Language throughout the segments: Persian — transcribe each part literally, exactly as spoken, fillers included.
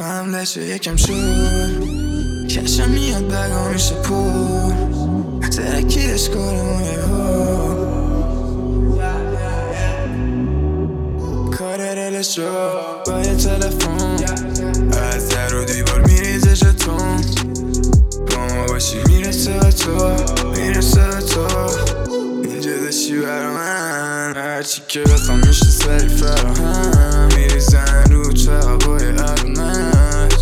حملش یکم شد کشم میاد بگا میشه پر ترکیش کنم یهو کار رلش شد با یه تلفن از در و دیوار میریزه ژتون با ما باشی میرسه به تو میرسه به تو اینجا داشتی برا من هرچی که بخوام میشه سری فراهم میریزن رو تو هوای علمت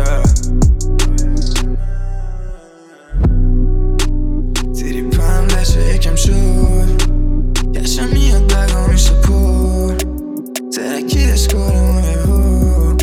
تریپم لشه یکم شد کشم میاد بگا میشه پر ترکیش کنم یهو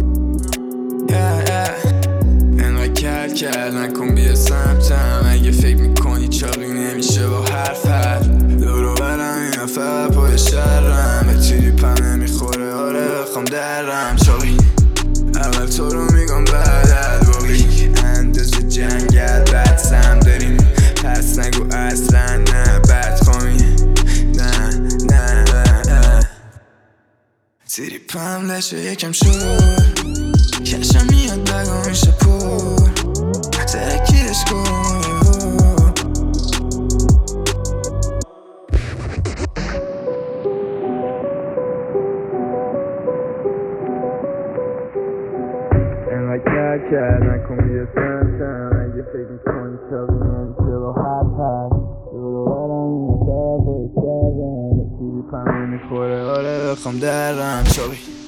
انقدر کل کل نکن بیا سمتم اگه فکر میکنی چاقی نمیشه با حرف حرف دورو برم اینا فقط پای شرم به تریپم نمیخوره آره بخوام درم چاقی اول تو رو میگم بعد الواقعی اندازه جنگل بد سم داریم پس نگو اصلا نه بد خوامی نه نه نه تریپم لشه یکم شد کشم میاد بگا میشه پر ترکیش کنم یهو انقدر کرد کرد نکن بیا سمتم اگه فکر میکنی چاقی نمیشه با هر پر دورو برم این سر پای کردم تریپم نمیخوره آره بخوام درم چاقی